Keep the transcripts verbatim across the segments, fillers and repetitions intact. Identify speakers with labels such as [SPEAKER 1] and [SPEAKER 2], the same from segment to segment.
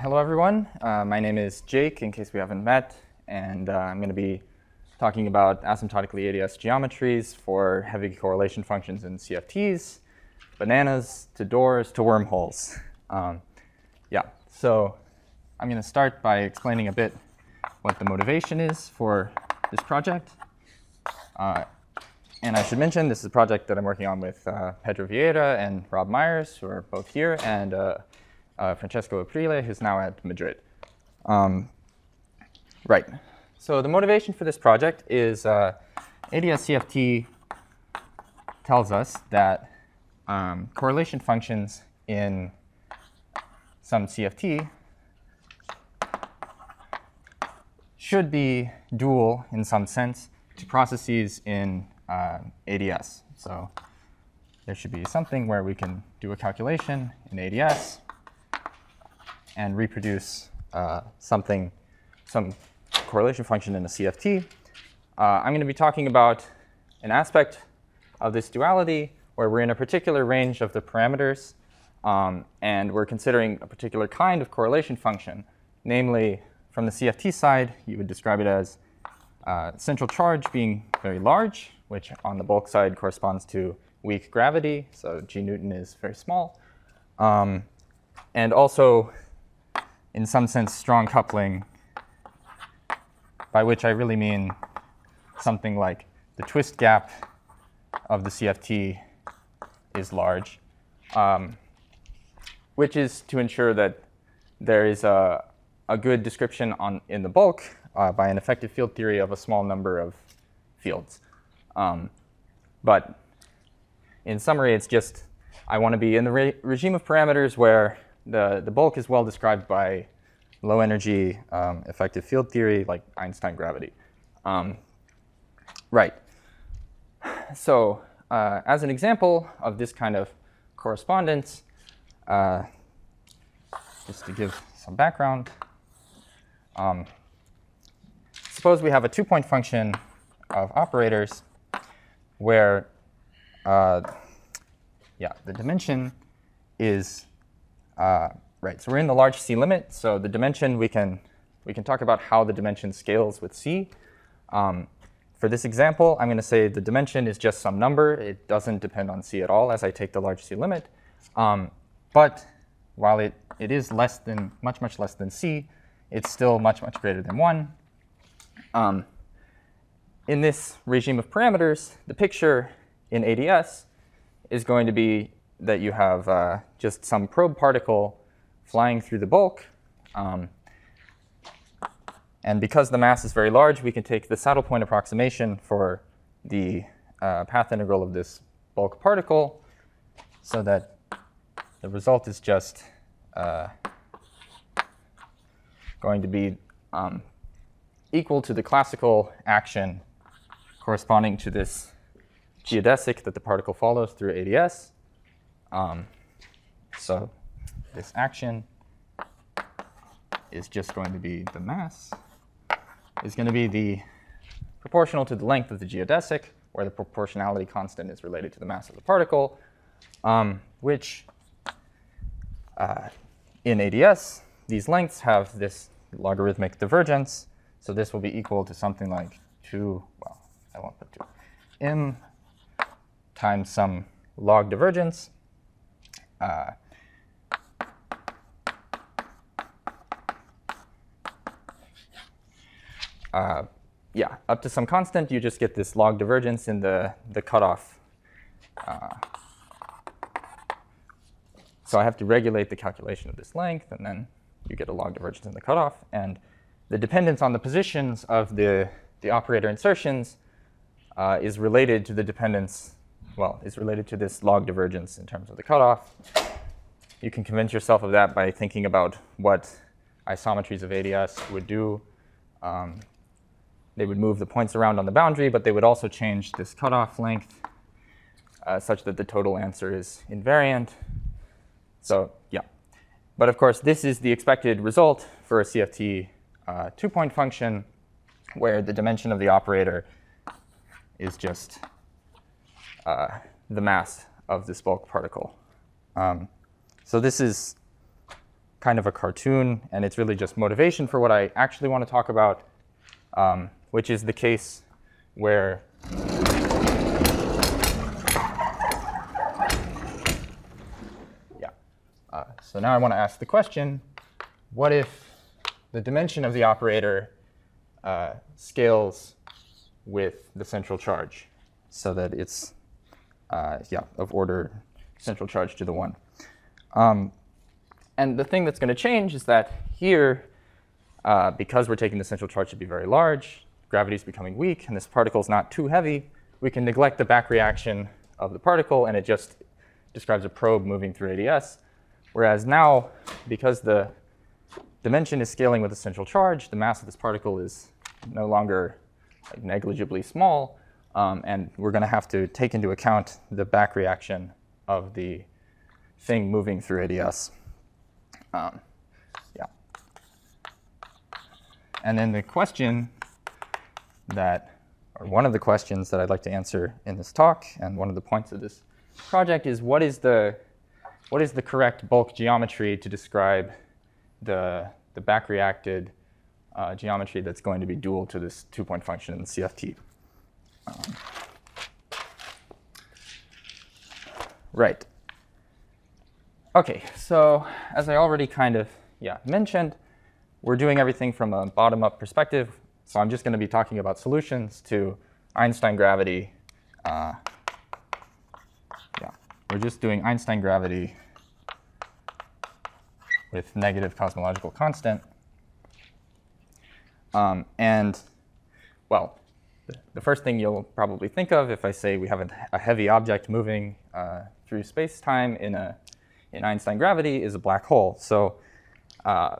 [SPEAKER 1] hello, everyone. Uh, my name is Jake, in case we haven't met, and uh, I'm going to be talking about asymptotically A D S geometries for heavy correlation functions in C F Ts, bananas to doors to wormholes. Um, yeah, so I'm going to start by explaining a bit what the motivation is for this project. Uh, and I should mention this is a project that I'm working on with uh, Pedro Vieira and Rob Myers, who are both here, and uh, uh, Francesco Aprile, who's now at Madrid. Um, right. So the motivation for this project is uh, A D S C F T tells us that um, correlation functions in some C F T should be dual in some sense to processes in uh, A D S. So there should be something where we can do a calculation in A D S and reproduce uh, something, some correlation function in a C F T. Uh, I'm going to be talking about an aspect of this duality where we're in a particular range of the parameters, um, and we're considering a particular kind of correlation function. Namely, from the C F T side, you would describe it as uh, central charge being very large, which on the bulk side corresponds to weak gravity. So G Newton is very small. Um, and also, in some sense, strong coupling, by which I really mean something like the twist gap of the C F T is large, um, which is to ensure that there is a, a good description on, in the bulk uh, by an effective field theory of a small number of fields. Um, but in summary, it's just I want to be in the re regime of parameters where the, the bulk is well described by low energy um, effective field theory like Einstein gravity. Um, right. So uh, as an example of this kind of correspondence, uh, just to give some background, um, suppose we have a two-point function of operators where uh, yeah, the dimension is uh, right. So we're in the large C limit. So the dimension, we can we can talk about how the dimension scales with C. Um, for this example, I'm going to say the dimension is just some number. It doesn't depend on C at all as I take the large C limit. Um, but while it, it is less than, much, much less than C, it's still much, much greater than one. Um, in this regime of parameters, the picture in A D S is going to be that you have uh, just some probe particle flying through the bulk. Um, and because the mass is very large, we can take the saddle point approximation for the uh, path integral of this bulk particle so that the result is just uh, going to be um, equal to the classical action corresponding to this geodesic that the particle follows through A D S. Um, so this action is just going to be the mass is going to be the proportional to the length of the geodesic, where the proportionality constant is related to the mass of the particle, um, which uh, in A D S, these lengths have this logarithmic divergence. So this will be equal to something like two, well, I won't put two, m times some log divergence. Uh, uh, yeah, up to some constant, you just get this log divergence in the, the cutoff. Uh, so I have to regulate the calculation of this length, and then you get a log divergence in the cutoff. And the dependence on the positions of the, the operator insertions uh, is related to the dependence, well, is related to this log divergence in terms of the cutoff. You can convince yourself of that by thinking about what isometries of A D S would do. Um, they would move the points around on the boundary, but they would also change this cutoff length uh, such that the total answer is invariant. So yeah. But of course, this is the expected result for a C F T uh, two-point function where the dimension of the operator is just uh, the mass of this bulk particle. Um, so this is kind of a cartoon, and it's really just motivation for what I actually want to talk about, um, which is the case where yeah. Uh, so now I want to ask the question, what if the dimension of the operator uh, scales with the central charge so that it's uh, yeah, of order central charge to the one. Um, and the thing that's going to change is that here, uh, because we're taking the central charge to be very large, gravity is becoming weak, and this particle is not too heavy, we can neglect the back reaction of the particle, and it just describes a probe moving through A D S. Whereas now, because the dimension is scaling with the central charge, the mass of this particle is no longer like, negligibly small, um, and we're going to have to take into account the back reaction of the thing moving through A D S. Um, yeah. And then the question that, or one of the questions that I'd like to answer in this talk, and one of the points of this project, is what is the what is the correct bulk geometry to describe the the back reacted uh, geometry that's going to be dual to this two-point function in the C F T. Um, right. OK, so as I already kind of yeah, mentioned, we're doing everything from a bottom-up perspective. So I'm just going to be talking about solutions to Einstein gravity. Uh, yeah, we're just doing Einstein gravity with negative cosmological constant. Um, and, well, the first thing you'll probably think of if I say we have a, a heavy object moving uh, through space-time in, a, in Einstein gravity is a black hole. So uh,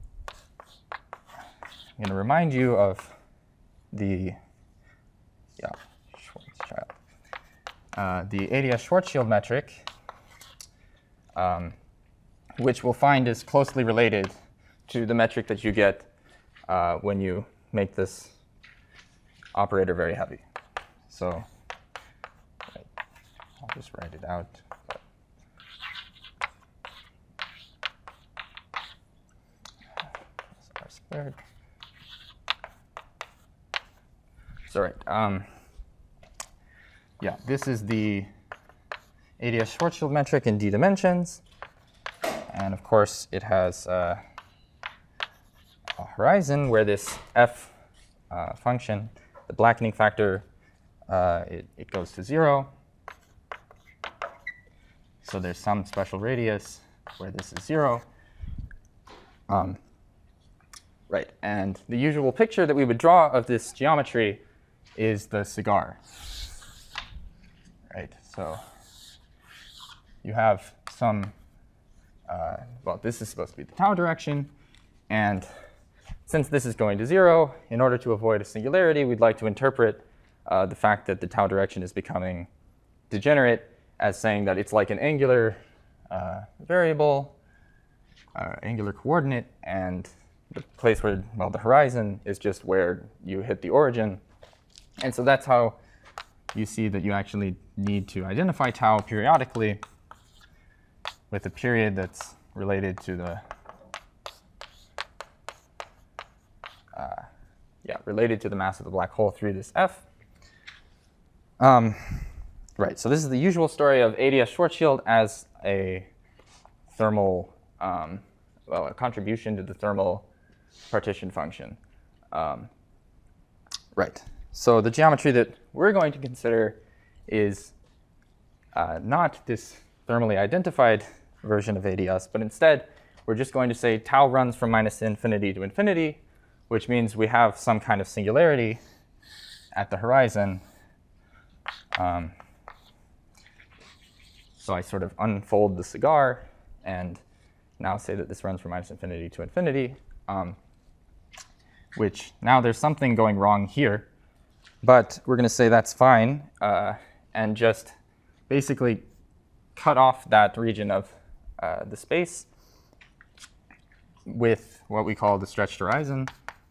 [SPEAKER 1] I'm going to remind you of the, yeah, Schwarzschild, uh, the A D S Schwarzschild metric, um, which we'll find is closely related to the metric that you get uh, when you make this operator very heavy. So right, I'll just write it out. R squared. So right, um, yeah, this is the A D S Schwarzschild metric in d dimensions. And of course, it has uh, a horizon where this f uh, function, the blackening factor, uh, it, it goes to zero. So there's some special radius where this is zero. Um, right, and the usual picture that we would draw of this geometry is the cigar. Right, so you have some, uh, well, this is supposed to be the tau direction. And since this is going to zero, in order to avoid a singularity, we'd like to interpret uh, the fact that the tau direction is becoming degenerate as saying that it's like an angular uh, variable, uh, angular coordinate, and the place where, well, the horizon is just where you hit the origin. And so that's how you see that you actually need to identify tau periodically with a period that's related to the uh, yeah related to the mass of the black hole through this f. Um, right. So this is the usual story of A D S Schwarzschild as a thermal um, well a contribution to the thermal partition function. Um, right. So the geometry that we're going to consider is uh, not this thermally identified version of A D S, but instead we're just going to say tau runs from minus infinity to infinity, which means we have some kind of singularity at the horizon. Um, so I sort of unfold the cigar and now say that this runs from minus infinity to infinity, um, which now there's something going wrong here. But we're going to say that's fine uh, and just basically cut off that region of uh, the space with what we call the stretched horizon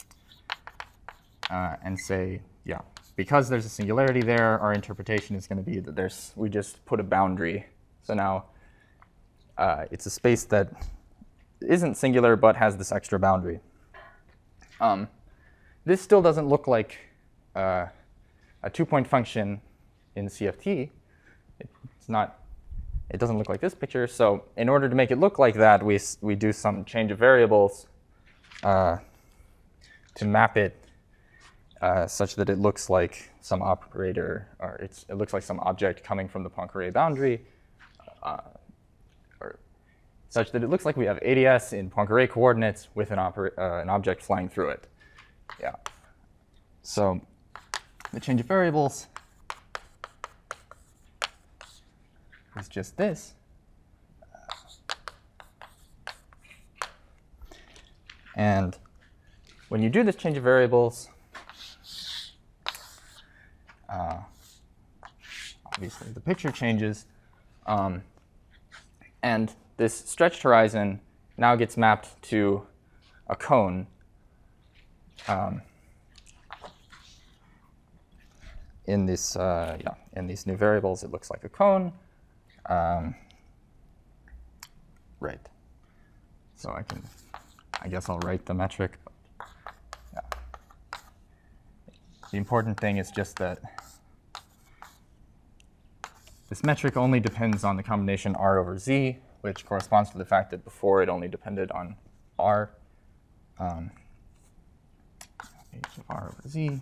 [SPEAKER 1] uh, and say, yeah, because there's a singularity there, our interpretation is going to be that there's we just put a boundary. So now uh, it's a space that isn't singular but has this extra boundary. Um, this still doesn't look like uh, a two-point function in C F T. It's not. It doesn't look like this picture. So in order to make it look like that, we we do some change of variables uh, to map it uh, such that it looks like some operator, or it's, it looks like some object coming from the Poincare boundary, uh, or such that it looks like we have A D S in Poincare coordinates with an, uh, an object flying through it. Yeah. So the change of variables is just this. And when you do this change of variables, uh, obviously the picture changes. Um, and this stretched horizon now gets mapped to a cone. Um, in this, uh, yeah, in these new variables, it looks like a cone. Um, right. So I can, I guess I'll write the metric. Yeah. The important thing is just that this metric only depends on the combination R over Z, which corresponds to the fact that before it only depended on R. Um, H of R over Z.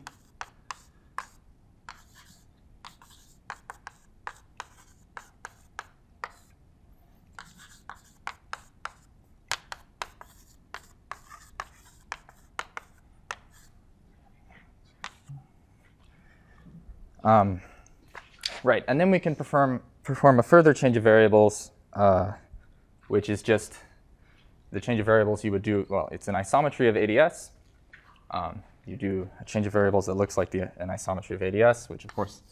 [SPEAKER 1] Um, right, and then we can perform, perform a further change of variables, uh, which is just the change of variables you would do. Well, it's an isometry of A D S. Um, you do a change of variables that looks like the, an isometry of A D S, which of course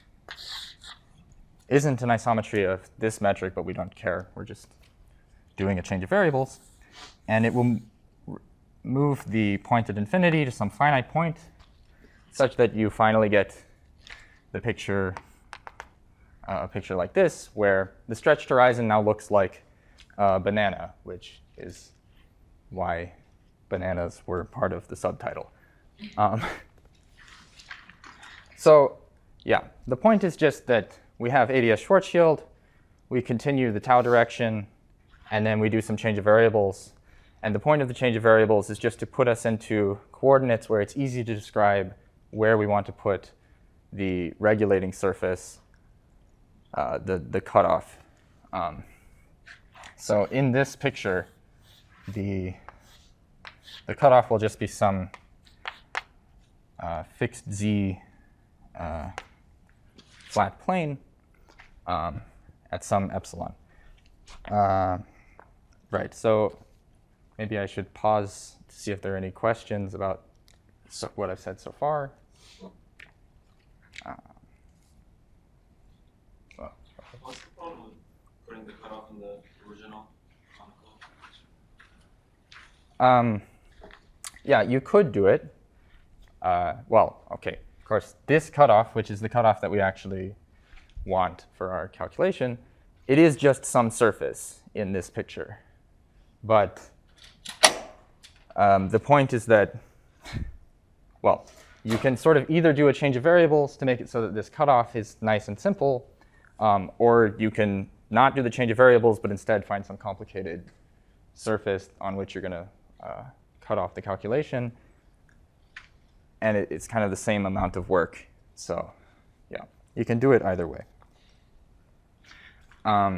[SPEAKER 1] isn't an isometry of this metric, but we don't care. We're just doing a change of variables. And it will move the point at infinity to some finite point such that you finally get the picture, uh, a picture like this, where the stretched horizon now looks like a banana, which is why bananas were part of the subtitle. Um, so yeah, the point is just that we have A D S Schwarzschild, we continue the tau direction, and then we do some change of variables. And the point of the change of variables is just to put us into coordinates where it's easy to describe where we want to put the regulating surface, uh, the, the cutoff. Um, so in this picture, the, the cutoff will just be some uh, fixed z uh, flat plane um, at some epsilon. Uh, right, so maybe I should pause to see if there are any questions about so what I've said so far. Uh, well,
[SPEAKER 2] What's the problem with putting the cutoff in the original conical?
[SPEAKER 1] Um, yeah, you could do it. Uh, well, OK, of course, this cutoff, which is the cutoff that we actually want for our calculation, it is just some surface in this picture. But um, the point is that, well, you can sort of either do a change of variables to make it so that this cutoff is nice and simple, um, or you can not do the change of variables, but instead find some complicated surface on which you're going to uh, cut off the calculation. And it, it's kind of the same amount of work. So yeah, you can do it either way. Um,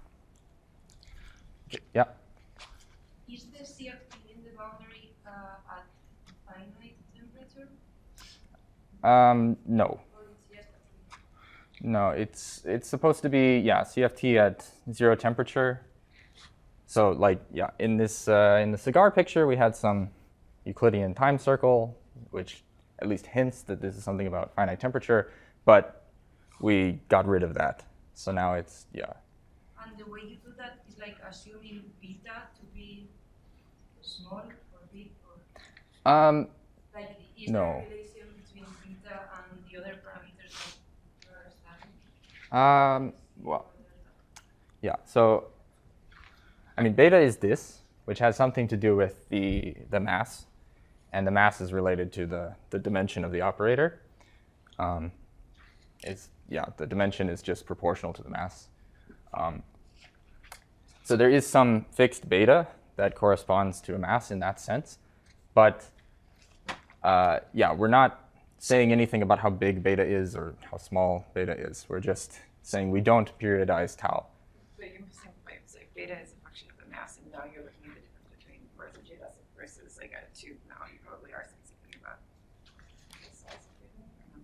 [SPEAKER 1] yeah?
[SPEAKER 3] Is the C F T in the boundary uh, at finite temperature?
[SPEAKER 1] Um, no.
[SPEAKER 3] Or it's just a
[SPEAKER 1] No, it's it's supposed to be, yeah, C F T at zero temperature. So like, yeah, in this uh, in the cigar picture, we had some Euclidean time circle, which at least hints that this is something about finite temperature, but we got rid of that. So now it's, yeah.
[SPEAKER 3] And the way you do that is like assuming beta to be small or big, or
[SPEAKER 1] Um,
[SPEAKER 3] like is
[SPEAKER 1] no.
[SPEAKER 3] there a relation between beta and the other parameters that you are studying?
[SPEAKER 1] Um, well, yeah, so, I mean, beta is this. which has something to do with the, the mass. And the mass is related to the, the dimension of the operator. Um, it's, yeah, the dimension is just proportional to the mass. Um, so there is some fixed beta that corresponds to a mass in that sense. But uh, yeah, we're not saying anything about how big beta is or how small beta is. We're just saying we don't periodize tau.
[SPEAKER 4] But you must simplify it. It's like beta is a function of the mass, and now you're looking at the difference between where's a geodesic versus like a tube. Now you probably are saying something about the size of beta.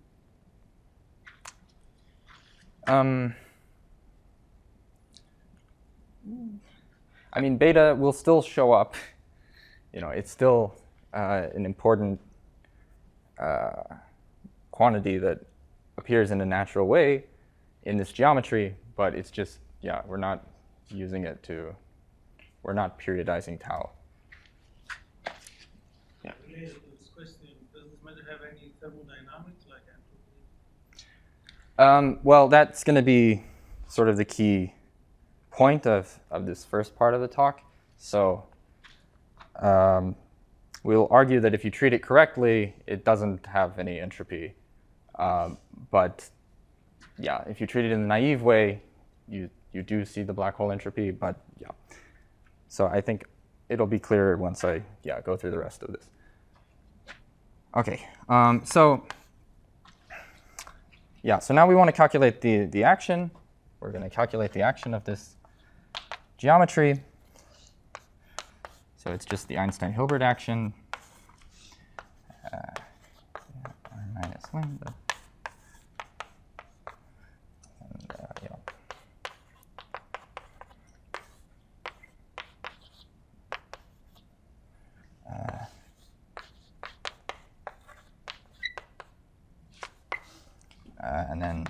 [SPEAKER 4] Or no?
[SPEAKER 1] Um, I mean, beta will still show up. You know, it's still uh, an important uh, quantity that appears in a natural way in this geometry, but it's just, yeah, we're not using it to, we're not periodizing tau. Yeah.
[SPEAKER 5] Related to this question, does this matter have any thermodynamics like entropy?
[SPEAKER 1] Um, well, that's going to be sort of the key point of, of this first part of the talk. So um, we'll argue that if you treat it correctly, it doesn't have any entropy. Um, but yeah, if you treat it in the naive way, you, you do see the black hole entropy. But yeah, so I think it'll be clearer once I yeah go through the rest of this. OK, um, so yeah, so now we want to calculate the, the action. We're going to calculate the action of this geometry. So it's just the Einstein-Hilbert action. Uh, R minus lambda. And, uh, yeah. Uh, uh, and then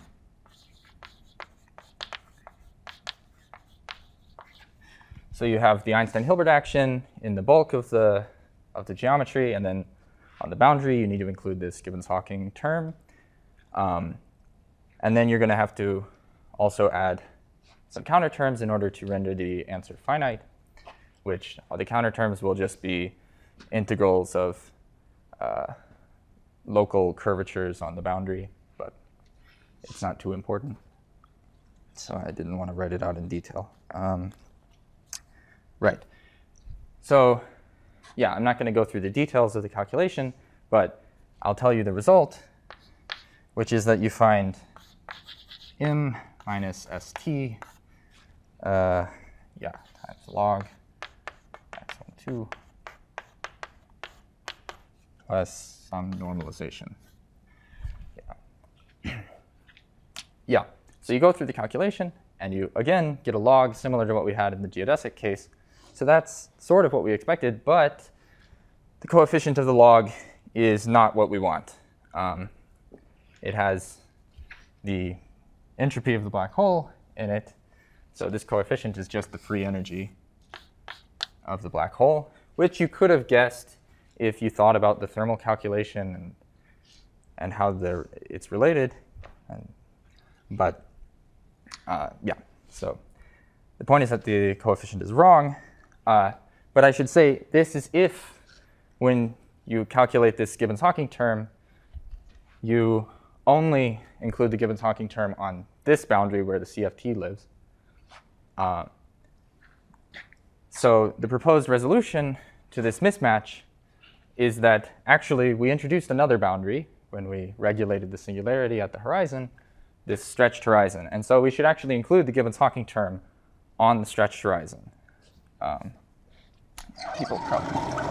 [SPEAKER 1] so you have the Einstein-Hilbert action in the bulk of the of the geometry, and then on the boundary you need to include this Gibbons-Hawking term, um, and then you're going to have to also add some counter terms in order to render the answer finite, which uh, the counter terms will just be integrals of uh, local curvatures on the boundary, but it's not too important, so I didn't want to write it out in detail. Um, Right. So yeah, I'm not going to go through the details of the calculation, but I'll tell you the result, which is that you find m minus st, uh, yeah, times log x one two plus some normalization. Yeah. Yeah. So you go through the calculation, and you, again, get a log similar to what we had in the geodesic case. So that's sort of what we expected, but the coefficient of the log is not what we want. Um, it has the entropy of the black hole in it. So this coefficient is just the free energy of the black hole, which you could have guessed if you thought about the thermal calculation and, and how it's related. And, but uh, yeah, so the point is that the coefficient is wrong. Uh, but I should say this is if, when you calculate this Gibbons-Hawking term, you only include the Gibbons-Hawking term on this boundary where the C F T lives. Uh, so the proposed resolution to this mismatch is that actually we introduced another boundary when we regulated the singularity at the horizon, this stretched horizon. And so we should actually include the Gibbons-Hawking term on the stretched horizon. Um, people probably do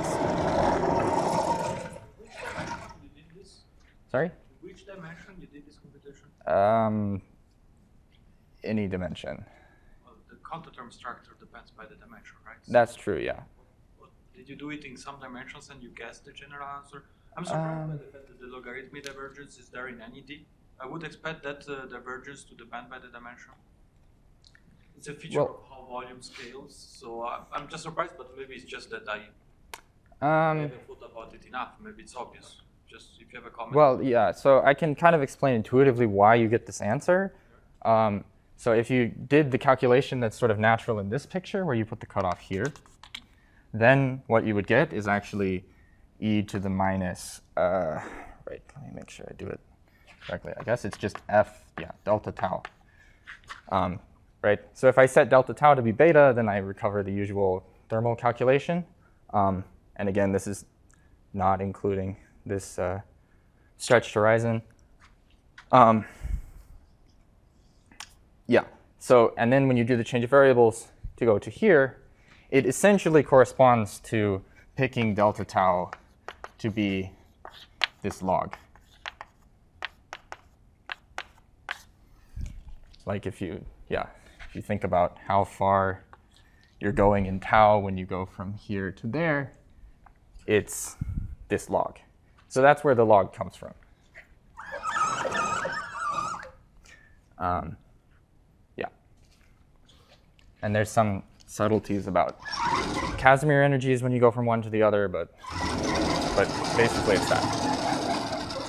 [SPEAKER 1] this. Sorry?
[SPEAKER 5] Which dimension you did this computation?
[SPEAKER 1] Um, any dimension.
[SPEAKER 2] Well, the counterterm structure depends by the dimension, right?
[SPEAKER 1] That's true, yeah.
[SPEAKER 2] What, did you do it in some dimensions and you guessed the general answer? I'm surprised
[SPEAKER 1] Um,
[SPEAKER 2] by the fact that the logarithmic divergence is there in any D. I would expect that uh, divergence to depend by the dimension. It's a feature
[SPEAKER 1] Well-
[SPEAKER 2] of how volume scales, so uh, I'm just surprised, but maybe it's just that I
[SPEAKER 1] Um,
[SPEAKER 2] haven't thought about it enough. Maybe it's obvious. Just if you have a comment.
[SPEAKER 1] Well, yeah, so I can kind of explain intuitively why you get this answer. Um, so if you did the calculation that's sort of natural in this picture, where you put the cutoff here, then what you would get is actually e to the minus, uh, right, let me make sure I do it correctly. I guess it's just f, yeah, delta tau. Um, right, so if I set delta tau to be beta, then I recover the usual thermal calculation. Um, and again, this is not including this uh, stretched horizon. Um, yeah, so, and then when you do the change of variables to go to here, it essentially corresponds to picking delta tau to be this log. Like if you, yeah, if you think about how far you're going in tau when you go from here to there, it's this log. So that's where the log comes from. Um, yeah. And there's some subtleties about Casimir energies when you go from one to the other, but, but basically it's that.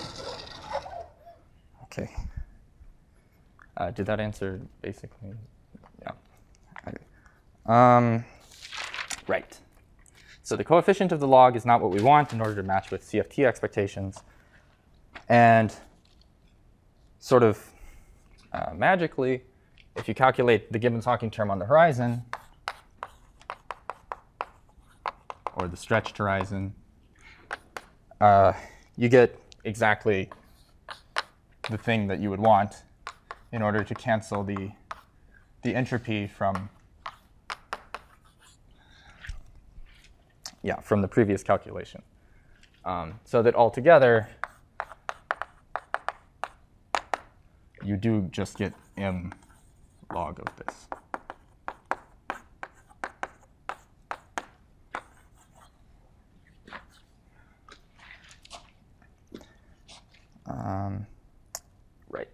[SPEAKER 1] OK. Uh, did that answer basically? Yeah. Okay. Um, right. So the coefficient of the log is not what we want in order to match with C F T expectations. And sort of uh, magically, if you calculate the Gibbons-Hawking term on the horizon, or the stretched horizon, uh, you get exactly the thing that you would want in order to cancel the, the entropy from, yeah, from the previous calculation. Um, so that altogether, you do just get m log of this. Um, right.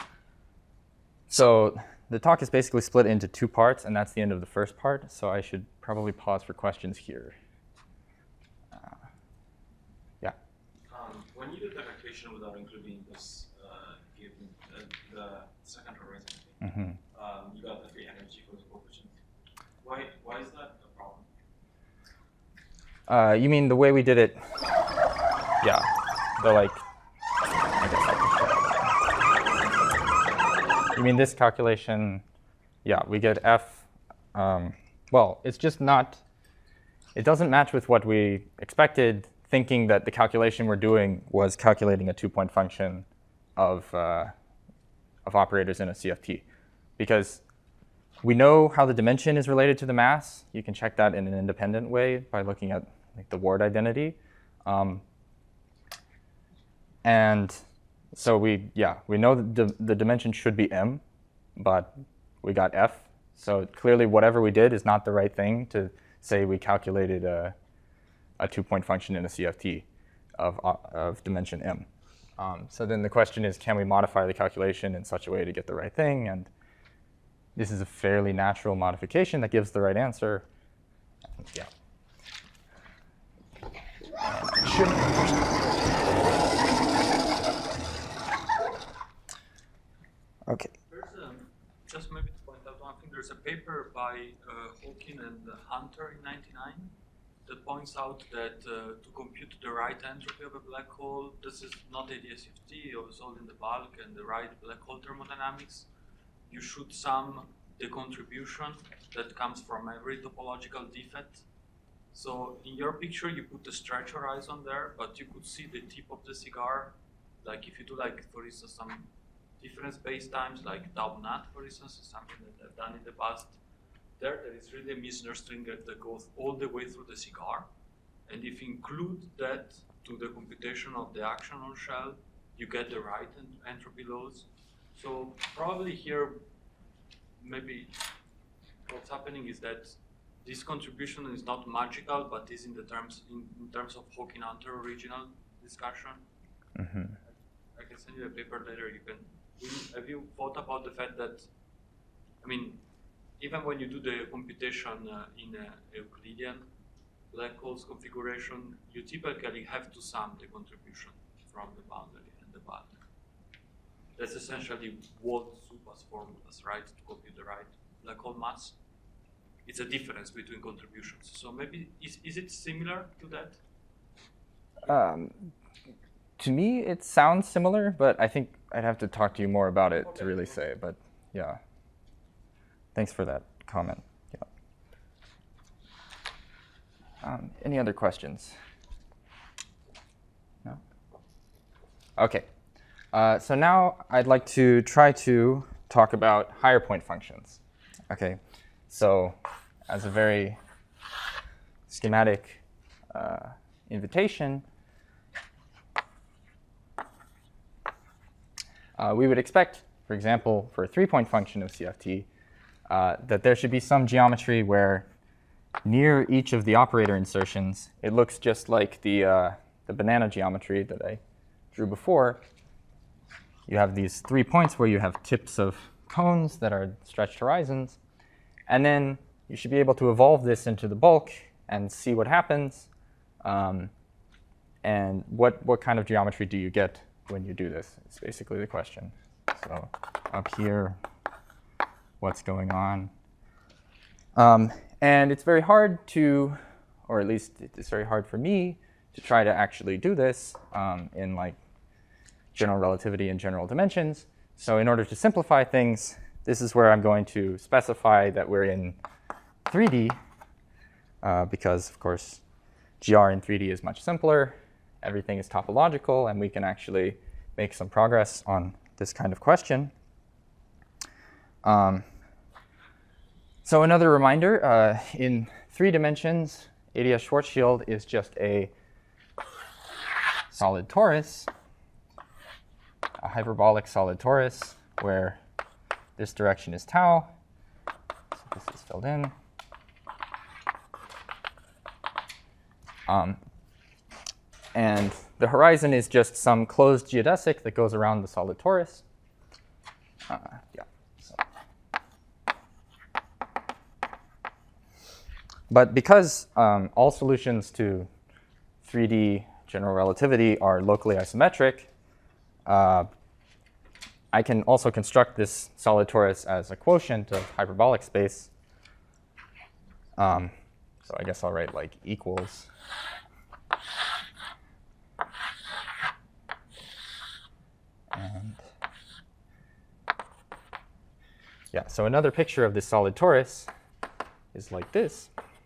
[SPEAKER 1] So the talk is basically split into two parts, and that's the end of the first part. So I should probably pause for questions here. Uh, yeah.
[SPEAKER 6] Um, when you do the calculation without including this uh, given uh, the second horizon,
[SPEAKER 1] Mm-hmm.
[SPEAKER 6] um, you got the free energy for the coefficient. Why why is that a problem?
[SPEAKER 1] Uh, you mean the way we did it? Yeah. The like. I guess I you mean this calculation? Yeah, we get f. Um, well, it's just not. It doesn't match with what we expected, thinking that the calculation we're doing was calculating a two-point function of uh, of operators in a C F T, because we know how the dimension is related to the mass. You can check that in an independent way by looking at like the Ward identity. Um, and so we, yeah, we know that the, the dimension should be m, but we got f. So clearly whatever we did is not the right thing to say we calculated a, a two-point function in a C F T of, of dimension m. Um, so then the question is, can we modify the calculation in such a way to get the right thing? And this is a fairly natural modification that gives the right answer. Yeah. Should okay.
[SPEAKER 2] There's um, just maybe to point out one thing. There's a paper by uh, Hawking and uh, Hunter in ninety-nine that points out that uh, to compute the right entropy of a black hole, this is not A D S F T, it was all in the bulk, and the right black hole thermodynamics, you should sum the contribution that comes from every topological defect. So in your picture, you put the stretch horizon there, but you could see the tip of the cigar. Like if you do, like, for instance, some different spacetimes, like tau naught, for instance, is something that I've done in the past. There, there is really a Misner string that goes all the way through the cigar. And if you include that to the computation of the action on shell, you get the right ent entropy laws. So probably here, maybe what's happening is that this contribution is not magical, but is in the terms in, in terms of Hawking-Hunter original discussion.
[SPEAKER 1] Mm-hmm.
[SPEAKER 2] I can send you a paper later. You can. Have you thought about the fact that, I mean, even when you do the computation uh, in a Euclidean black holes configuration, you typically have to sum the contribution from the boundary and the bulk. That's essentially what Zupa's formulas, right, to compute the right black hole mass. it's a difference between contributions. So maybe, is, is it similar to that?
[SPEAKER 1] Um, to me, it sounds similar, but I think I'd have to talk to you more about it
[SPEAKER 2] Okay.
[SPEAKER 1] to really say. But yeah, thanks for that comment. Yeah. Um, any other questions? No? Okay. Uh, so now I'd like to try to talk about higher point functions. Okay. So as a very schematic uh, invitation, uh, we would expect, for example, for a three-point function of C F T, uh, that there should be some geometry where near each of the operator insertions, it looks just like the, uh, the banana geometry that I drew before. You have these three points where you have tips of cones that are stretched horizons. And then you should be able to evolve this into the bulk and see what happens. Um, and what, what kind of geometry do you get when you do this? It's basically the question. So up here, what's going on? Um, and it's very hard to, or at least it's very hard for me, to try to actually do this um, in like general relativity and general dimensions. So in order to simplify things, this is where I'm going to specify that we're in three D, uh, because, of course, G R in three D is much simpler. Everything is topological, and we can actually make some progress on this kind of question. Um, so another reminder, uh, in three dimensions, A D S Schwarzschild is just a solid torus, a hyperbolic solid torus, where this direction is tau. So this is filled in. Um, and the horizon is just some closed geodesic that goes around the solid torus. Uh, yeah. So. But because um, all solutions to three D general relativity are locally isometric, uh, I can also construct this solid torus as a quotient of hyperbolic space. Um, so I guess I'll write like equals. And yeah, so another picture of this solid torus is like this.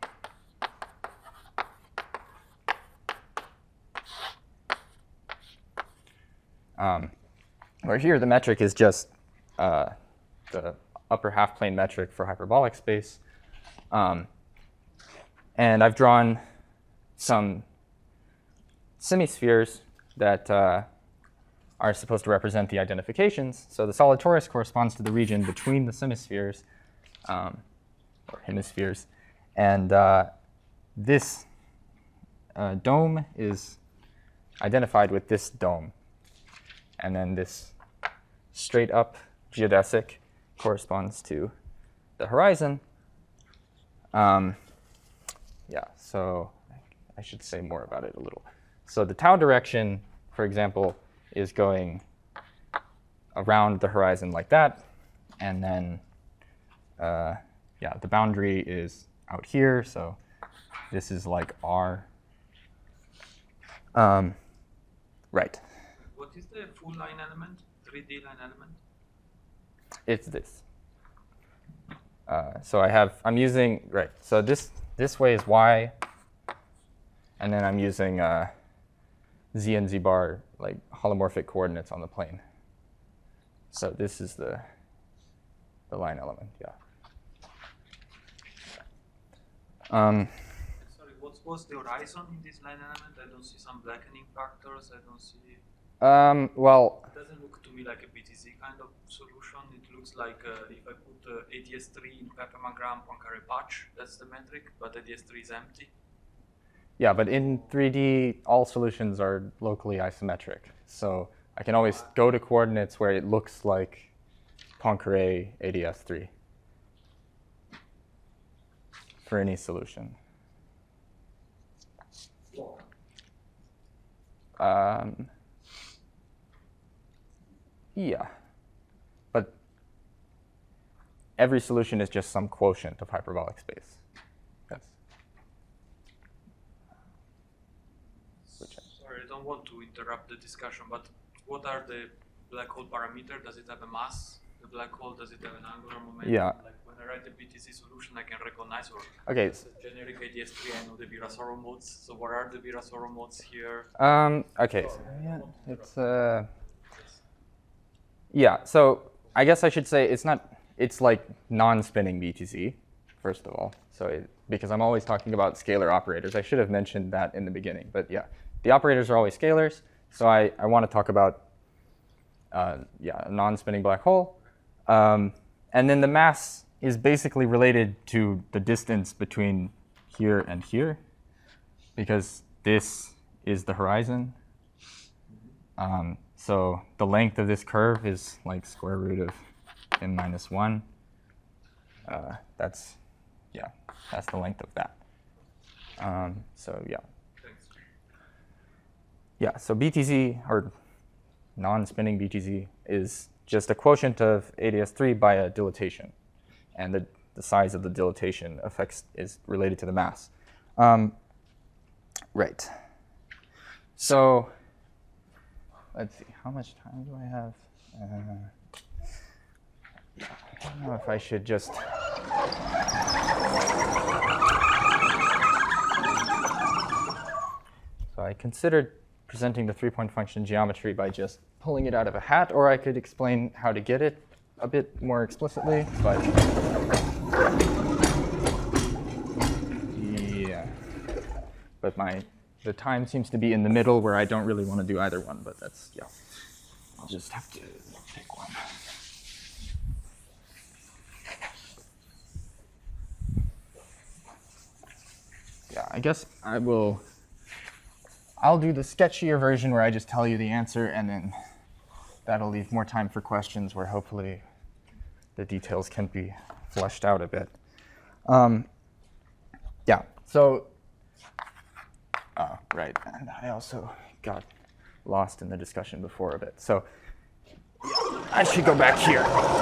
[SPEAKER 1] Um, where here the metric is just uh, the upper half plane metric for hyperbolic space. Um, and I've drawn some semispheres that uh, are supposed to represent the identifications. So the solid torus corresponds to the region between the semispheres, um, or hemispheres. And uh, this uh, dome is identified with this dome. And then this straight up geodesic corresponds to the horizon. Um, yeah, so I should say more about it a little. So the tau direction, for example, is going around the horizon like that. And then, uh, yeah, the boundary is out here. So this is like R. Um, right.
[SPEAKER 2] What is the full line element, three D line element?
[SPEAKER 1] It's this. Uh, so I have, I'm using, right, so this, this way is Y, and then I'm using uh, Z and Z bar, like holomorphic coordinates on the plane. So this is the, the line element, yeah. Um,
[SPEAKER 2] Sorry, what was the horizon in this line element? I don't see some blackening factors, I don't see...
[SPEAKER 1] um, well,
[SPEAKER 2] It doesn't look to me like a B T Z kind of solution. It looks like uh, if I put uh, A D S three in Peppermagram Poincare patch, that's the metric, but A D S three is empty.
[SPEAKER 1] yeah, but in three D, all solutions are locally isometric. So I can always go to coordinates where it looks like Poincare A D S three for any solution. Um, yeah, but every solution is just some quotient of hyperbolic space. Yes. Which
[SPEAKER 2] Sorry, I don't want to interrupt the discussion, but what are the black hole parameter? Does it have a mass? The black hole, does it have an angular momentum?
[SPEAKER 1] Yeah.
[SPEAKER 2] Like when I write the B T C solution, I can recognize, or
[SPEAKER 1] Okay.
[SPEAKER 2] it's a generic A D S three, I know the Virasoro modes. So what are the Virasoro modes here?
[SPEAKER 1] Um, okay. So, yeah, it's uh, yeah. So I guess I should say it's not. It's like non-spinning B T C, first of all. So it, because I'm always talking about scalar operators, I should have mentioned that in the beginning. But yeah, the operators are always scalars. So I I want to talk about uh, yeah a non-spinning black hole, um, and then the mass is basically related to the distance between here and here, because this is the horizon. Um, so the length of this curve is like square root of n minus one. Uh, that's, yeah, that's the length of that. Um, so yeah.
[SPEAKER 2] Thanks.
[SPEAKER 1] Yeah, so B T Z, or non-spinning B T Z, is just a quotient of A D S three by a dilatation. And the, the size of the dilatation affects is related to the mass. Um, right. So let's see, how much time do I have? Uh, I don't know if I should just. So I considered presenting the three-point function geometry by just pulling it out of a hat, or I could explain how to get it a bit more explicitly, but yeah. But my the time seems to be in the middle where I don't really want to do either one, but that's, yeah. I'll just have to pick one. Yeah, I guess I will, I'll do the sketchier version where I just tell you the answer, and then that'll leave more time for questions where hopefully the details can be fleshed out a bit. Um, yeah, so, oh, right, and I also got lost in the discussion before a bit. So yeah, I should go back here.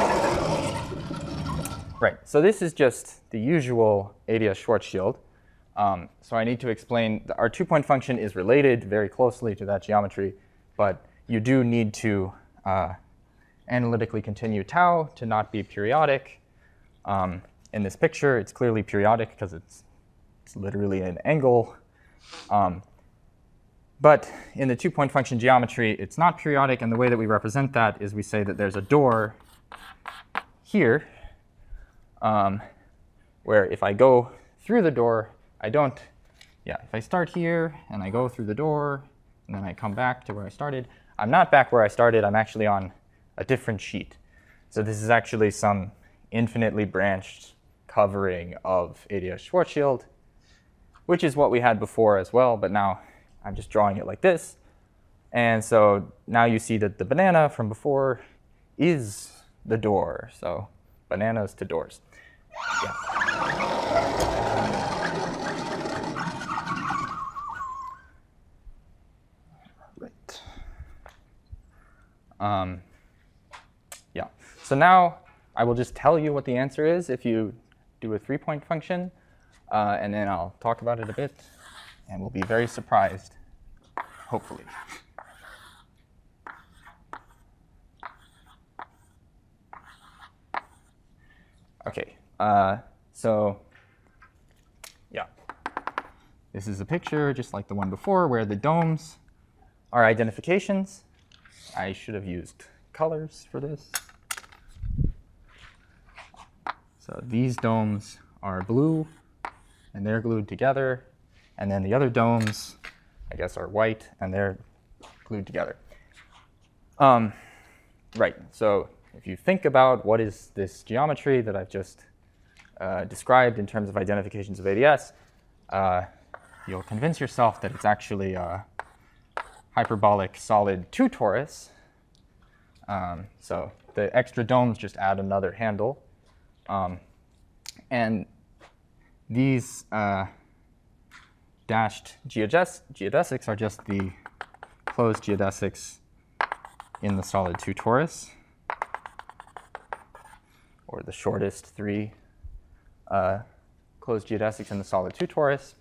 [SPEAKER 1] Right, so this is just the usual A D S Schwarzschild. Um, so I need to explain that our two-point function is related very closely to that geometry, but you do need to uh, analytically continue tau to not be periodic. Um, in this picture, it's clearly periodic because it's, it's literally an angle. Um, but in the two-point function geometry, it's not periodic, and the way that we represent that is we say that there's a door here, um, where if I go through the door, I don't, yeah, if I start here and I go through the door and then I come back to where I started, I'm not back where I started, I'm actually on a different sheet. So this is actually some infinitely branched covering of A D S Schwarzschild, which is what we had before as well, but now I'm just drawing it like this. And so now you see that the banana from before is the door. So bananas to doors. Yeah. Right. Um, yeah. So now I will just tell you what the answer is if you do a three-point function, uh, and then I'll talk about it a bit, and we'll be very surprised, hopefully. Okay, uh, so yeah, this is a picture just like the one before where the domes are identifications. I should have used colors for this. So these domes are blue, and they're glued together. And then the other domes, I guess, are white, and they're glued together. Um, right, so if you think about what is this geometry that I've just uh, described in terms of identifications of A D S, uh, you'll convince yourself that it's actually a hyperbolic solid two torus. Um, so the extra domes just add another handle. Um, and these uh, dashed geodes geodesics are just the closed geodesics in the solid two torus, or the shortest three uh, closed geodesics in the solid two torus.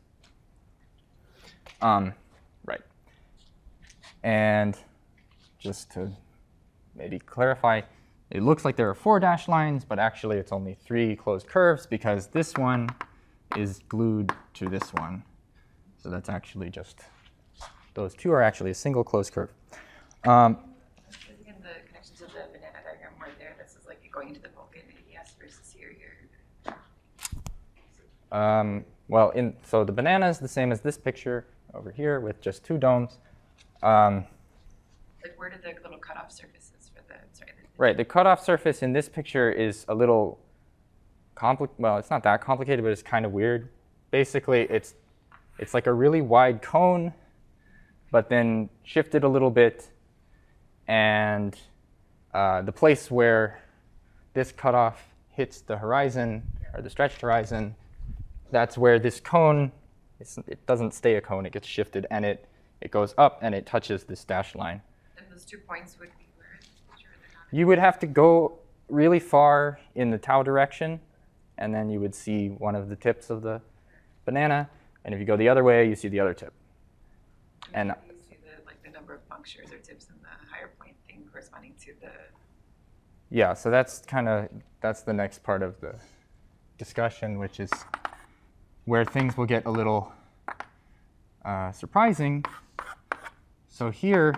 [SPEAKER 1] Um, right. And just to maybe clarify, it looks like there are four dashed lines, but actually it's only three closed curves because this one is glued to this one. So that's actually just, those two are actually a single closed curve. Um,
[SPEAKER 4] Again, the connections of the banana diagram were there. This is like going into the Vulkan A D S versus here. here.
[SPEAKER 1] um, well, in, so the banana is the same as this picture over here with just two domes. Um,
[SPEAKER 4] Like where did the little cutoff surfaces for the, sorry. The,
[SPEAKER 1] right, the cutoff surface in this picture is a little complicated. Well, it's not that complicated, but it's kind of weird. Basically, it's, it's like a really wide cone, but then shifted a little bit. And uh, the place where this cutoff hits the horizon, or the stretched horizon, that's where this cone, it's, it doesn't stay a cone, it gets shifted, and it, it goes up and it touches this dashed line.
[SPEAKER 4] and those two points would be where in the picture they're not.
[SPEAKER 1] You would have to go really far in the tau direction, and then you would see one of the tips of the banana. And if you go the other way, you see the other tip. And
[SPEAKER 4] you see the, like the number of punctures or tips in the higher point thing corresponding to the.
[SPEAKER 1] yeah, so that's kind of, that's the next part of the discussion, which is where things will get a little uh, surprising. So here,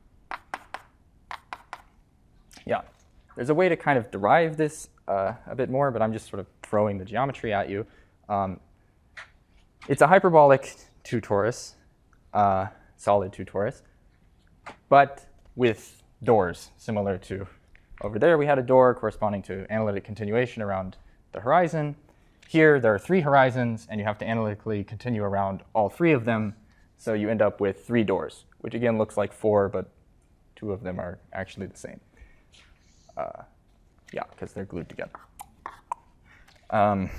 [SPEAKER 1] yeah, there's a way to kind of derive this uh, a bit more, but I'm just sort of throwing the geometry at you. Um, it's a hyperbolic two torus, uh, solid two torus, but with doors similar to over there. We had a door corresponding to analytic continuation around the horizon. Here, there are three horizons, and you have to analytically continue around all three of them. So you end up with three doors, which again looks like four, but two of them are actually the same. Uh, yeah, because they're glued together. Um,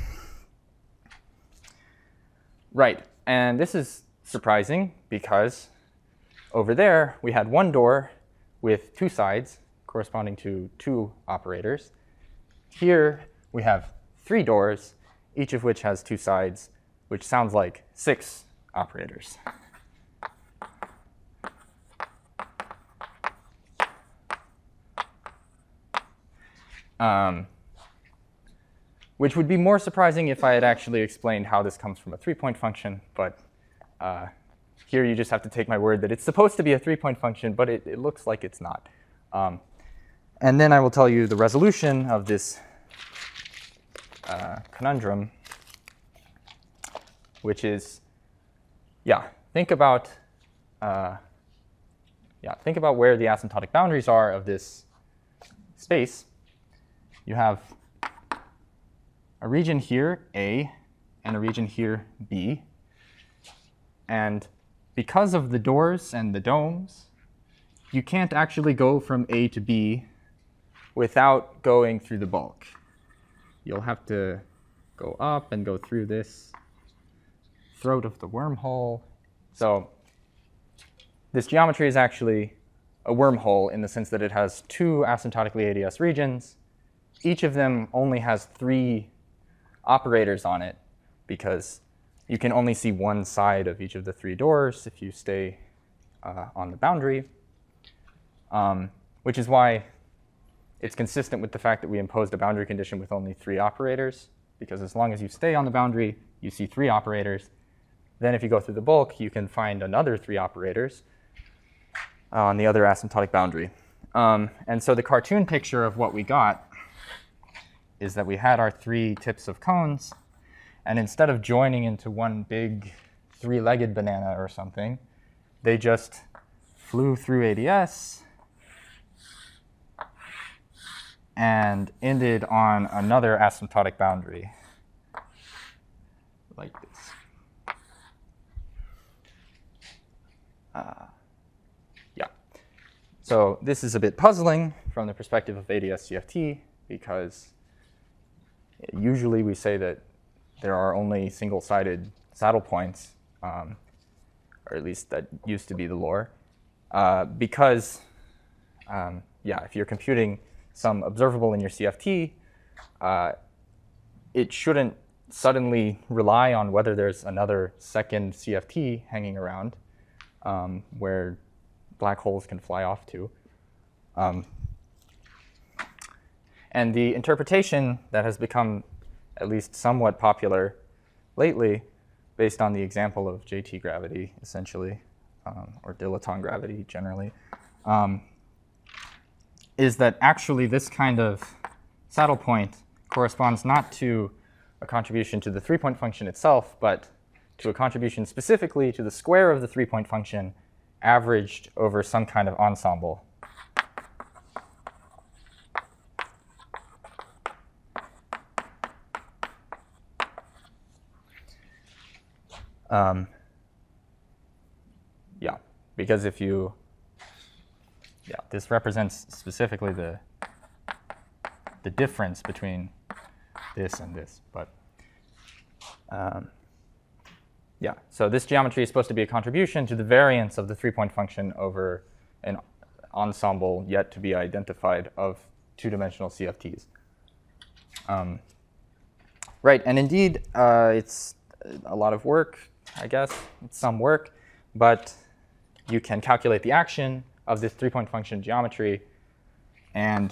[SPEAKER 1] right, and this is surprising because over there we had one door with two sides corresponding to two operators. Here we have three doors, each of which has two sides, which sounds like six operators. Um, which would be more surprising if I had actually explained how this comes from a three-point function, but uh, here you just have to take my word that it's supposed to be a three-point function, but it, it looks like it's not. Um, and then I will tell you the resolution of this uh, conundrum, which is, yeah, think about, uh, yeah, think about where the asymptotic boundaries are of this space. You have a region here, A, and a region here, B. And because of the doors and the domes, you can't actually go from A to B without going through the bulk. You'll have to go up and go through this throat of the wormhole. So this geometry is actually a wormhole in the sense that it has two asymptotically A D S regions. Each of them only has three operators on it because you can only see one side of each of the three doors if you stay uh, on the boundary, um, which is why it's consistent with the fact that we imposed a boundary condition with only three operators, because as long as you stay on the boundary, you see three operators. Then if you go through the bulk, you can find another three operators on the other asymptotic boundary. Um, and so the cartoon picture of what we got is that we had our three tips of cones, and instead of joining into one big three-legged banana or something, they just flew through A D S and ended on another asymptotic boundary, like this. Uh, yeah. So this is a bit puzzling from the perspective of A D S C F T, because usually we say that there are only single-sided saddle points, um, or at least that used to be the lore, uh, because, um, yeah, if you're computing some observable in your C F T, uh, it shouldn't suddenly rely on whether there's another second C F T hanging around um, where black holes can fly off to. Um, and the interpretation that has become at least somewhat popular lately, based on the example of J T gravity, essentially, um, or dilaton gravity generally, um, is that actually this kind of saddle point corresponds not to a contribution to the three-point function itself, but to a contribution specifically to the square of the three-point function averaged over some kind of ensemble. Um, yeah, because if you, yeah, this represents specifically the the difference between this and this, but um, yeah, so this geometry is supposed to be a contribution to the variance of the three-point function over an ensemble yet to be identified of two-dimensional C F Ts. Um, right, and indeed, uh, it's a lot of work, I guess. It's some work, but you can calculate the action of this three-point function geometry, and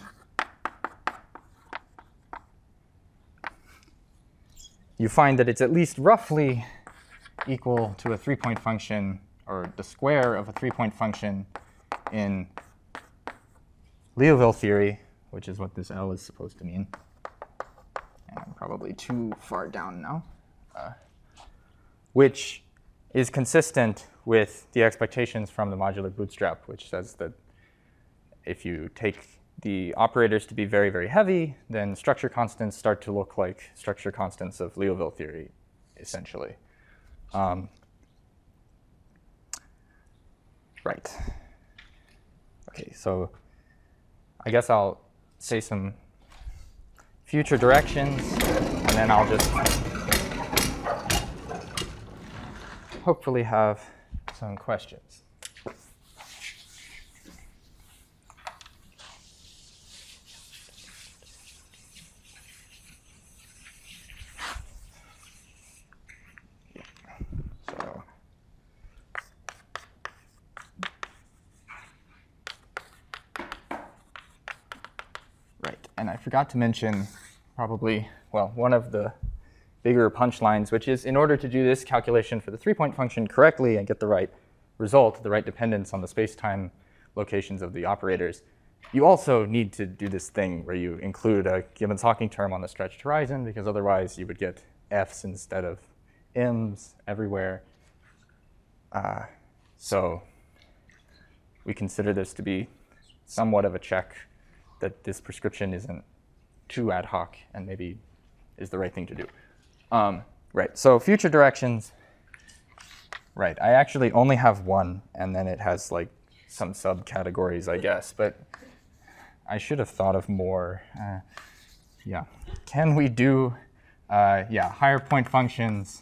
[SPEAKER 1] you find that it's at least roughly equal to a three-point function, or the square of a three-point function in Liouville theory, which is what this L is supposed to mean. And I'm probably too far down now. Uh, which is consistent with the expectations from the modular bootstrap, which says that if you take the operators to be very, very heavy, then structure constants start to look like structure constants of Liouville theory, essentially. Um, right. OK, so I guess I'll say some future directions, and then I'll just hopefully have some questions. Yeah. So, right, and I forgot to mention probably, well, one of the bigger punchlines, which is in order to do this calculation for the three-point function correctly and get the right result, the right dependence on the space-time locations of the operators, you also need to do this thing where you include a Gibbons-Hawking term on the stretched horizon, because otherwise you would get F's instead of M's everywhere. Uh, so we consider this to be somewhat of a check that this prescription isn't too ad hoc and maybe is the right thing to do. Um, right, so future directions. Right, I actually only have one, and then it has like some subcategories, I guess, but I should have thought of more. Uh, yeah, can we do, uh, yeah, higher point functions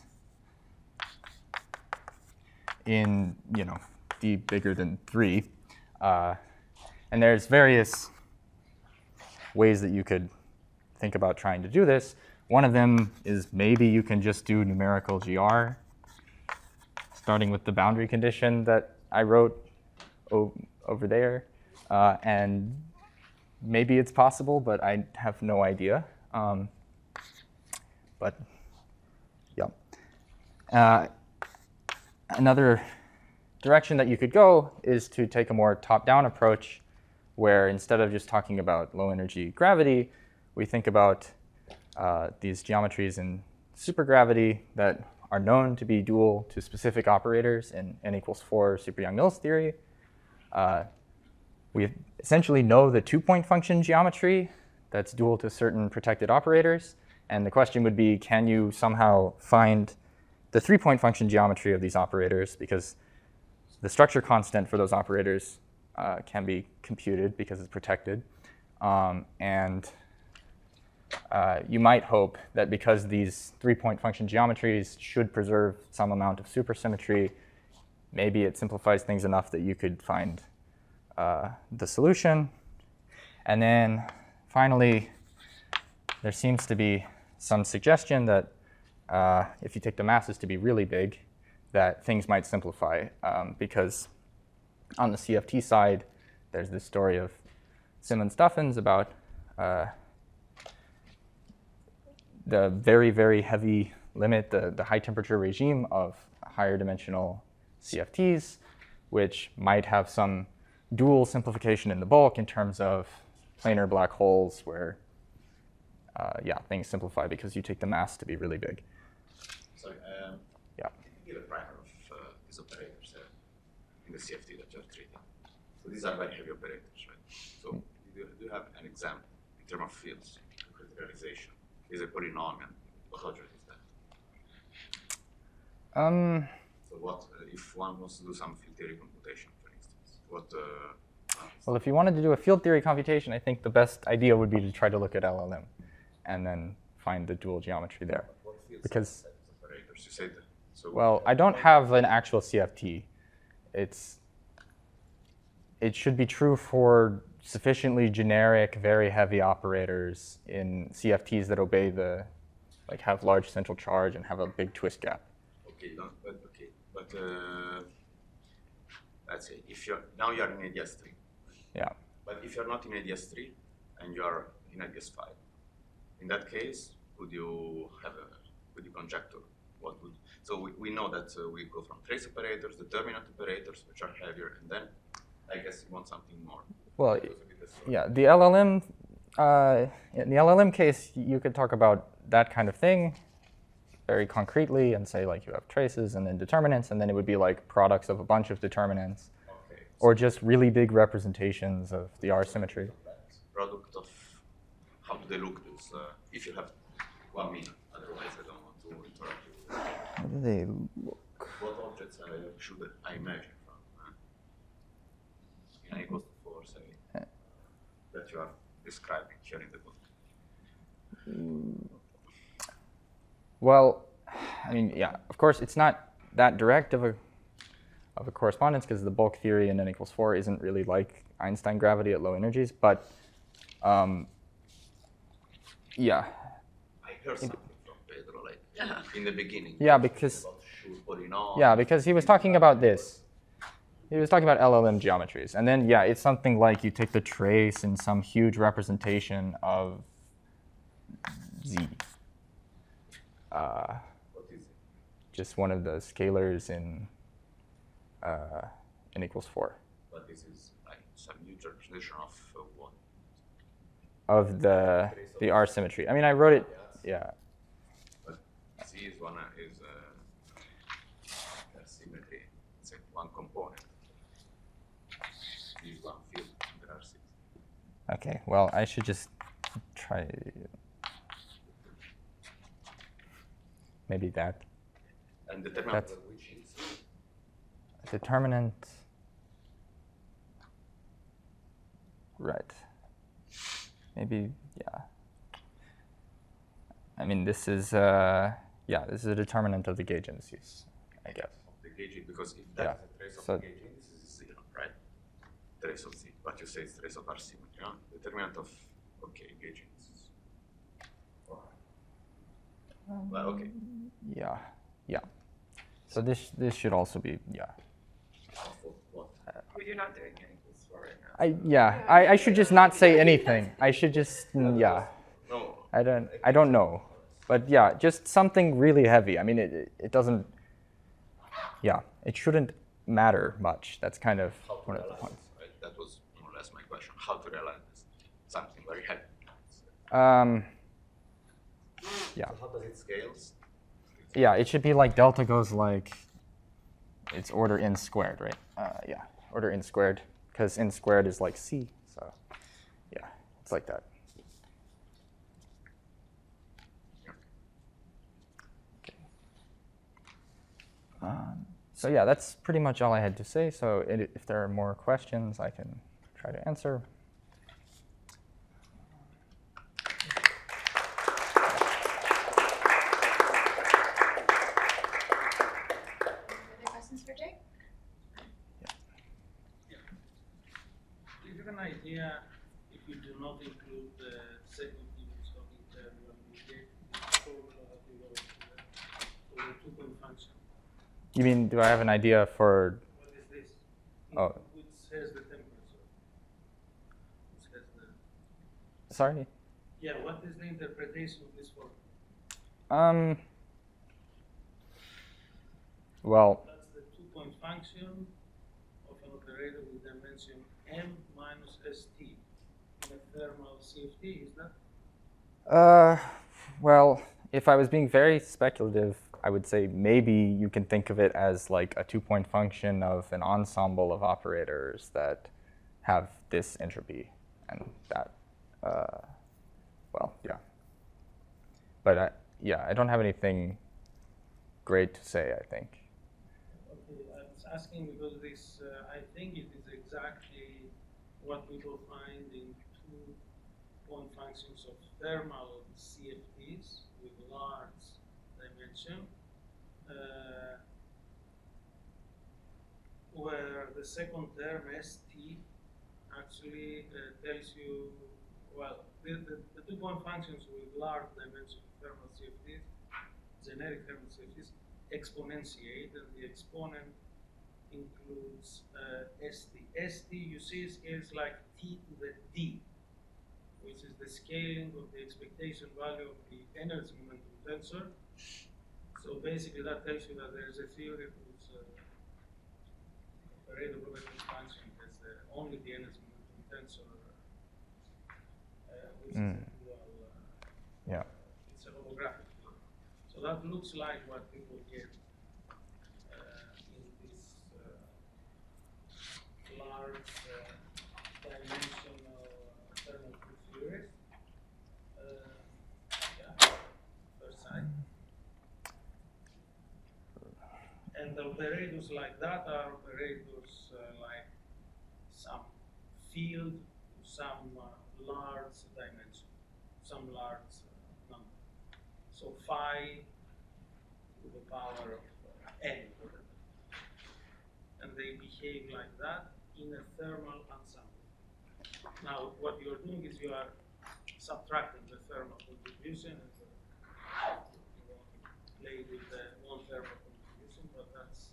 [SPEAKER 1] in, you know, d bigger than three? Uh, and there's various ways that you could think about trying to do this. One of them is maybe you can just do numerical G R, starting with the boundary condition that I wrote over there. Uh, and maybe it's possible, but I have no idea. Um, but yeah. Uh, another direction that you could go is to take a more top-down approach, where instead of just talking about low-energy gravity, we think about Uh, these geometries in supergravity that are known to be dual to specific operators in n equals four super Yang-Mills theory. Uh, we essentially know the two-point function geometry that's dual to certain protected operators. And the question would be, can you somehow find the three-point function geometry of these operators? Because the structure constant for those operators uh, can be computed because it's protected. Um, and Uh, you might hope that because these three-point function geometries should preserve some amount of supersymmetry, maybe it simplifies things enough that you could find uh, the solution. And then finally, there seems to be some suggestion that uh, if you take the masses to be really big, that things might simplify. Um, because on the C F T side, there's this story of Simmons-Duffins about uh, the very, very heavy limit, the, the high temperature regime of higher dimensional C F Ts, which might have some dual simplification in the bulk in terms of planar black holes where, uh, yeah, things simplify because you take the mass to be really big.
[SPEAKER 7] Sorry, um,
[SPEAKER 1] yeah.
[SPEAKER 7] Can you give a primer of uh, these operators uh, in the C F T that you're treating? So these are very heavy operators, right? So do you, do you have an example in terms of fields, criticalization? Is a polynomial? What object is that?
[SPEAKER 1] Um,
[SPEAKER 7] so what, uh, if one wants to do some field theory computation, for instance, what? Uh,
[SPEAKER 1] well, if you wanted to do a field theory computation, I think the best idea would be to try to look at L L M and then find the dual geometry there.
[SPEAKER 7] What fields
[SPEAKER 1] because,
[SPEAKER 7] operators? You said that. So
[SPEAKER 1] well, I don't have an actual C F T. It's, it should be true for sufficiently generic, very heavy operators in C F Ts that obey the, like have large central charge and have a big twist gap.
[SPEAKER 7] Okay, no, but okay, but uh, let's say if you're now you're in A D S three.
[SPEAKER 1] Yeah.
[SPEAKER 7] But if you're not in A D S three and you're in A D S five, in that case, would you have a would you conjecture what would? So we, we know that uh, we go from trace operators, determinant operators, which are heavier, and then I guess you want something more.
[SPEAKER 1] Well, yeah, the L L M, uh, in the L L M case, you could talk about that kind of thing very concretely and say like you have traces and then determinants, and then it would be like products of a bunch of determinants,
[SPEAKER 7] okay.
[SPEAKER 1] or just really big representations of the R symmetry.
[SPEAKER 7] Product of how do they look? This, uh, if you have one minute, otherwise I don't want to interrupt you.
[SPEAKER 1] How do they look?
[SPEAKER 7] What objects uh, should I measure from? Uh, in equals to four, say,
[SPEAKER 1] Yeah.
[SPEAKER 7] that you are describing here in the book.
[SPEAKER 1] Well, I mean, yeah, of course, it's not that direct of a of a correspondence because the bulk theory in n equals four isn't really like Einstein gravity at low energies, but um, yeah.
[SPEAKER 7] I heard something from Pedro, like in the beginning.
[SPEAKER 1] Yeah, because
[SPEAKER 7] about Schur polynomial.
[SPEAKER 1] yeah, because he was talking about this. He was talking about L L M geometries, and then yeah, it's something like you take the trace in some huge representation of Z. Uh,
[SPEAKER 7] What is it?
[SPEAKER 1] just one of the scalars in uh, n equals four.
[SPEAKER 7] But this is like some new representation of uh, what?
[SPEAKER 1] Of the the R symmetry. I mean, I wrote it. Yeah.
[SPEAKER 7] But Z is one uh, is uh, a symmetry. It's like one component. Z is one field. There are six.
[SPEAKER 1] Okay. Well, I should just try. Maybe that.
[SPEAKER 7] And determinant
[SPEAKER 1] That's-
[SPEAKER 7] of which is
[SPEAKER 1] Determinant. Right. Maybe, yeah. I mean, this is, uh, yeah, this is a determinant of the gauge indices, I guess.
[SPEAKER 7] the gauge, because if that
[SPEAKER 1] Yeah.
[SPEAKER 7] is a trace of
[SPEAKER 1] So-
[SPEAKER 7] the gauge, this is zero, right? Trace of Z. But you say it's trace of R symmetry, huh? Determinant of okay gauge indices. Well, okay.
[SPEAKER 1] Yeah, yeah. So this this should also be, yeah.
[SPEAKER 7] For what?
[SPEAKER 4] But you're not doing n equals four right now.
[SPEAKER 1] I, yeah, I, I should just not say anything. I should just, mm, yeah.
[SPEAKER 7] No.
[SPEAKER 1] I don't, I don't know. But yeah, just something really heavy. I mean, it, it, it doesn't, yeah, it shouldn't matter much. That's kind of
[SPEAKER 7] How to
[SPEAKER 1] one of the
[SPEAKER 7] realize
[SPEAKER 1] points.
[SPEAKER 7] this, right? That was more or less my question. How to realize this? Something very heavy.
[SPEAKER 1] Um, yeah.
[SPEAKER 7] So how does it scales?
[SPEAKER 1] Yeah, it should be like delta goes like, it's order n squared, right? Uh, yeah, order n squared, because n squared is like c, so yeah, it's like that. Okay. Um, so yeah, that's pretty much all I had to say. So it, if there are more questions, I can try to answer.
[SPEAKER 4] Other questions for Jay?
[SPEAKER 5] Do you have an idea if you do not include the second Gibbs of interval for the two-point function.
[SPEAKER 1] You mean, do I have an idea for?
[SPEAKER 5] What is this?
[SPEAKER 1] Oh.
[SPEAKER 5] Which has the temperature? Which has the,
[SPEAKER 1] Sorry.
[SPEAKER 5] yeah, what is the interpretation of this formula?
[SPEAKER 1] Um. Well.
[SPEAKER 5] That's the two-point function of an operator with dimension m minus st in a thermal C F T, is that?
[SPEAKER 1] Uh, well, if I was being very speculative, I would say maybe you can think of it as like a two-point function of an ensemble of operators that have this entropy and that. Uh, well, yeah. But I, yeah, I don't have anything great to say, I think.
[SPEAKER 5] Okay, I was asking because this, uh, I think it is exactly what people find in two-point functions of thermal C F Ts with large dimension, uh, where the second term, st, actually uh, tells you, well, the, the, the two-point functions with large dimension of thermal C F Ts, generic thermal C F Ts, exponentiate, and the exponent includes uh, st. St, you see, scales like t to the d, which is the scaling of the expectation value of the energy momentum tensor. So basically, that tells you that there is a theory whose uh, operator probability expansion has uh, only the energy momentum tensor, uh, which
[SPEAKER 1] Mm.
[SPEAKER 5] is a dual, uh,
[SPEAKER 1] Yeah.
[SPEAKER 5] it's a holographic theory. So that looks like what people get uh, in this uh, large uh, dimensional uh, thermal group theories. Uh, yeah, first side. And operators like that are operators uh, like some field, some uh, large dimension, some large uh, number. So phi to the power of uh, n. And they behave like that in a thermal ensemble. Now, what you're doing is you are subtracting the thermal contribution and the, you want to play with the non-thermal contribution, but that's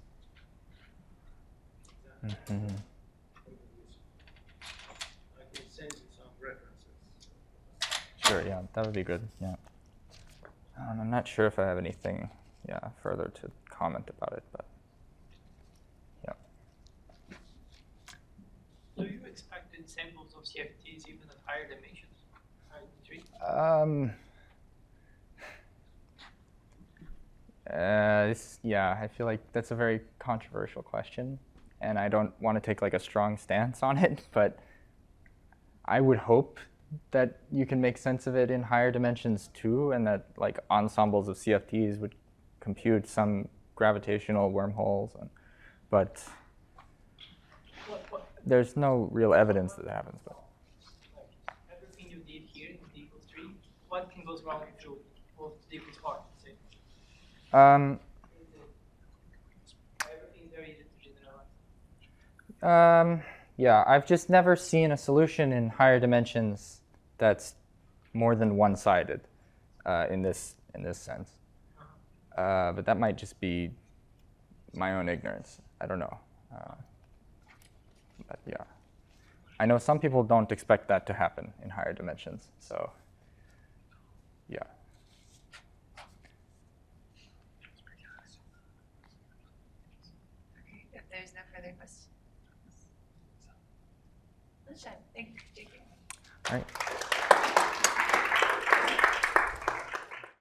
[SPEAKER 5] exactly
[SPEAKER 1] Mm-hmm.
[SPEAKER 5] contribution. I can send you some references.
[SPEAKER 1] Sure, yeah, that would be good, yeah. Um, I'm not sure if I have anything, yeah, further to comment about it, but yeah.
[SPEAKER 8] Do you expect samples of C F Ts even at higher dimensions, higher than three?
[SPEAKER 1] Um, uh, it's, yeah, I feel like that's a very controversial question, and I don't want to take like a strong stance on it, but I would hope that you can make sense of it in higher dimensions too, and that like ensembles of C F Ts would compute some gravitational wormholes, and, but
[SPEAKER 8] What, what,
[SPEAKER 1] there's no real evidence that it happens. But
[SPEAKER 8] like, everything you did here in D equals three, what can go wrong if you both D equals five, let's say?
[SPEAKER 1] um,
[SPEAKER 8] Everything is very easy to generalize.
[SPEAKER 1] um, yeah, I've just never seen a solution in higher dimensions that's more than one-sided uh, in this in this sense. Uh, but that might just be my own ignorance. I don't know. Uh, but yeah, I know some people don't expect that to happen in higher dimensions. So yeah.
[SPEAKER 4] Okay, if there's no further questions. Sunshine, thank you for taking.
[SPEAKER 1] All right.